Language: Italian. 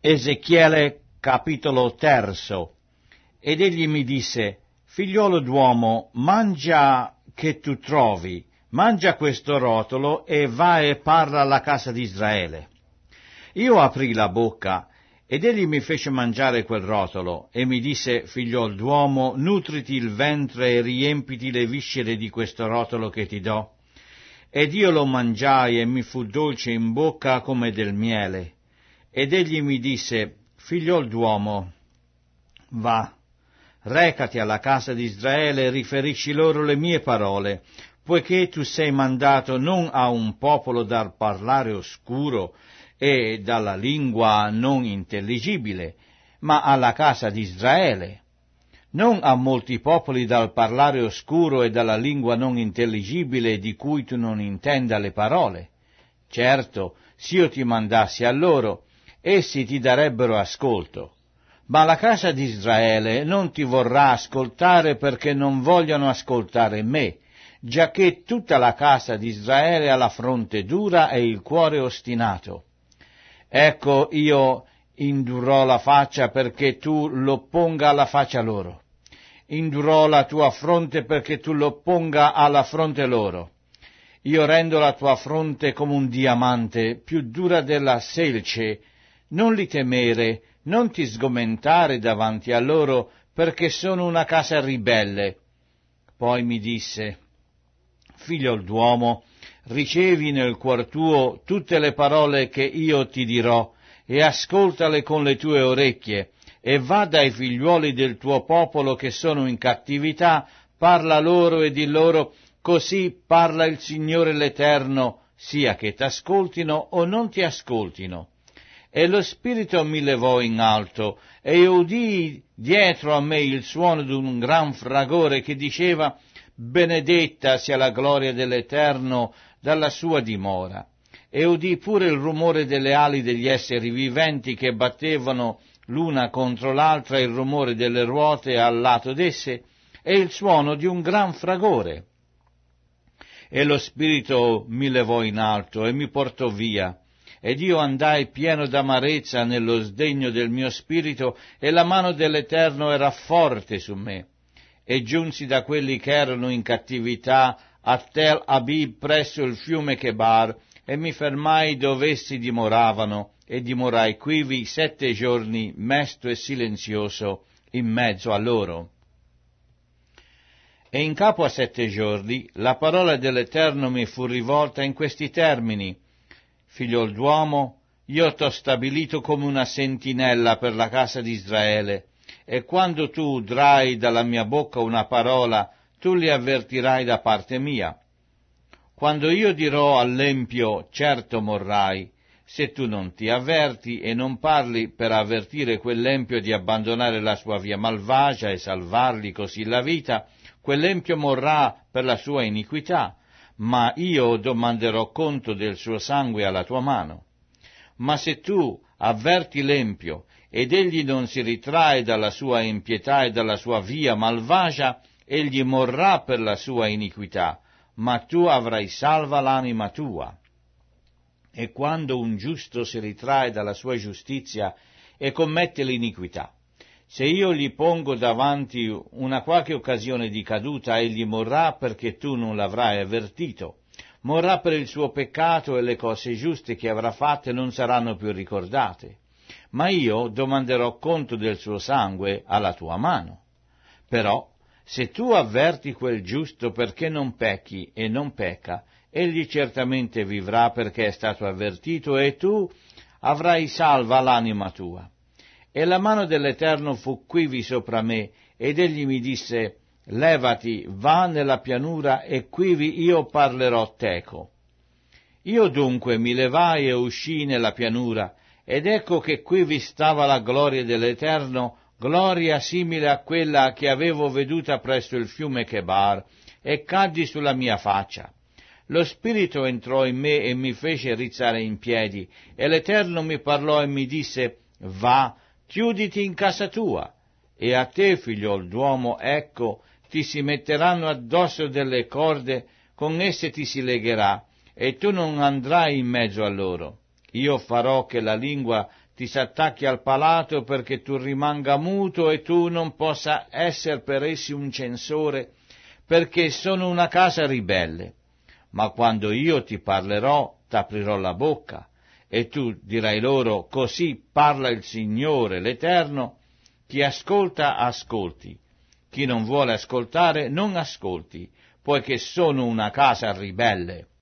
Ezechiele capitolo 3. Ed egli mi disse: figliolo d'uomo, mangia che tu trovi, mangia questo rotolo e va e parla alla casa di Israele. Io aprì la bocca ed egli mi fece mangiare quel rotolo e mi disse: figliol d'uomo, nutriti il ventre e riempiti le viscere di questo rotolo che ti do. Ed io lo mangiai e mi fu dolce in bocca come del miele. Ed egli mi disse: figliol d'uomo, va, recati alla casa di Israele e riferisci loro le mie parole, poiché tu sei mandato non a un popolo dal parlare oscuro e dalla lingua non intelligibile, ma alla casa di Israele, non a molti popoli dal parlare oscuro e dalla lingua non intelligibile di cui tu non intenda le parole. Certo, s'io ti mandassi a loro, essi ti darebbero ascolto, ma la casa di Israele non ti vorrà ascoltare perché non vogliono ascoltare me, giacché tutta la casa di Israele ha la fronte dura e il cuore ostinato. Ecco, io indurrò la faccia perché tu l'opponga alla faccia loro. Indurrò la tua fronte perché tu l'opponga alla fronte loro. Io rendo la tua fronte come un diamante, più dura della selce. Non li temere, non ti sgomentare davanti a loro, perché sono una casa ribelle. Poi mi disse: figlio d'uomo, ricevi nel cuor tuo tutte le parole che io ti dirò, e ascoltale con le tue orecchie, e va dai figliuoli del tuo popolo che sono in cattività, parla loro e di loro: così parla il Signore l'Eterno, sia che t'ascoltino o non ti ascoltino. E lo spirito mi levò in alto, e io udii dietro a me il suono d'un gran fragore che diceva: benedetta sia la gloria dell'Eterno dalla sua dimora. E udii pure il rumore delle ali degli esseri viventi che battevano l'una contro l'altra, il rumore delle ruote al lato d'esse, e il suono di un gran fragore. E lo spirito mi levò in alto e mi portò via. Ed io andai pieno d'amarezza nello sdegno del mio spirito, e la mano dell'Eterno era forte su me. E giunsi da quelli che erano in cattività a Tel Abib presso il fiume Chebar, e mi fermai dove essi dimoravano, e dimorai quivi 7 giorni mesto e silenzioso in mezzo a loro. E in capo a 7 giorni la parola dell'Eterno mi fu rivolta in questi termini: figliol d'uomo, io t'ho stabilito come una sentinella per la casa di Israele, e quando tu udrai dalla mia bocca una parola, tu li avvertirai da parte mia. Quando io dirò all'empio: certo morrai, se tu non ti avverti e non parli per avvertire quell'empio di abbandonare la sua via malvagia e salvargli così la vita, quell'empio morrà per la sua iniquità, ma io domanderò conto del suo sangue alla tua mano. Ma se tu avverti l'empio, ed egli non si ritrae dalla sua impietà e dalla sua via malvagia, egli morrà per la sua iniquità, ma tu avrai salva l'anima tua. E quando un giusto si ritrae dalla sua giustizia e commette l'iniquità, se io gli pongo davanti una qualche occasione di caduta, egli morrà perché tu non l'avrai avvertito. Morrà per il suo peccato, e le cose giuste che avrà fatte non saranno più ricordate. Ma io domanderò conto del suo sangue alla tua mano. Però, se tu avverti quel giusto perché non pecchi e non pecca, egli certamente vivrà perché è stato avvertito, e tu avrai salva l'anima tua. E la mano dell'Eterno fu quivi sopra me, ed egli mi disse: levati, va nella pianura, e quivi io parlerò teco. Io dunque mi levai e uscii nella pianura, ed ecco che quivi stava la gloria dell'Eterno, gloria simile a quella che avevo veduta presso il fiume Chebar, e caddi sulla mia faccia. Lo Spirito entrò in me e mi fece rizzare in piedi, e l'Eterno mi parlò e mi disse: va, chiuditi in casa tua, e a te, figliol d'uomo, ecco, ti si metteranno addosso delle corde, con esse ti si legherà, e tu non andrai in mezzo a loro. Io farò che la lingua ti s'attacchi al palato perché tu rimanga muto e tu non possa essere per essi un censore, perché sono una casa ribelle. Ma quando io ti parlerò, t'aprirò la bocca, e tu dirai loro, così parla il Signore, l'Eterno, chi ascolta, ascolti, chi non vuole ascoltare, non ascolti, poiché sono una casa ribelle.